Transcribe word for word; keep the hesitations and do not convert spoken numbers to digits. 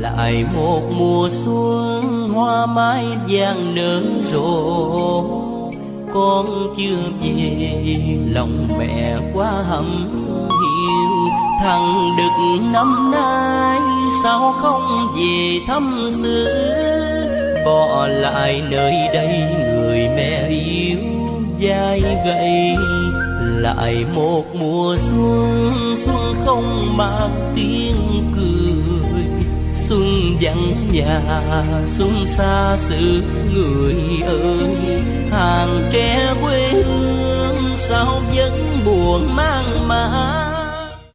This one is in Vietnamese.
lại một mùa xuân hoa mai vàng nở rộ, con chưa về lòng mẹ quá hầm hiu. Thằng Đực năm nay sao không về thăm xứ, bỏ lại nơi đây người mẹ yêu vai gầy. Lại một mùa xuân, xuân không mang tiếng cười, xuân vắng nhà xuân xa xứ người ơi. Hàng tre quê hương sao vẫn buồn mang máng,